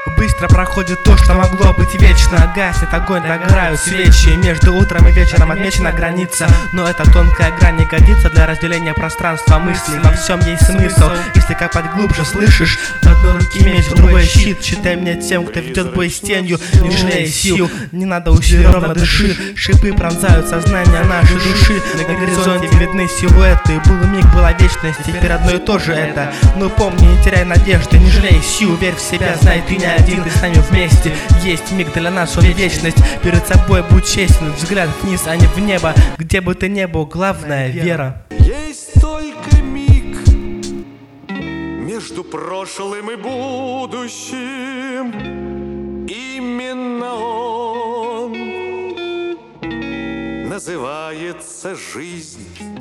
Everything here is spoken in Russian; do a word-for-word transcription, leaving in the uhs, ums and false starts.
Быстро проходит то, что могло быть вечно. Гаснет огонь, догорают свечи. Между утром и вечером отмечена граница. Но эта тонкая грань не годится для разделения пространства мыслей. Во всем есть смысл, если копать глубже, слышишь? В одной руке меч, в другой щит. Считай меня тем, кто ведет бой с тенью. Не жалей сил, не надо усилий, ровно дыши. Шипы пронзают сознание нашей души. На горизонте видны силуэты. Был миг, была вечность, теперь одно и то же это. Но помни, не теряй надежды, не жалей сил. Верь в себя, знай, ты не один, ты с нами вместе. Есть миг для нас, он вечность. Перед собой будь честен, взгляд вниз, а не в небо. Где бы ты ни был, главное — вера. Есть только миг между прошлым и будущим. Именно он называется жизнь.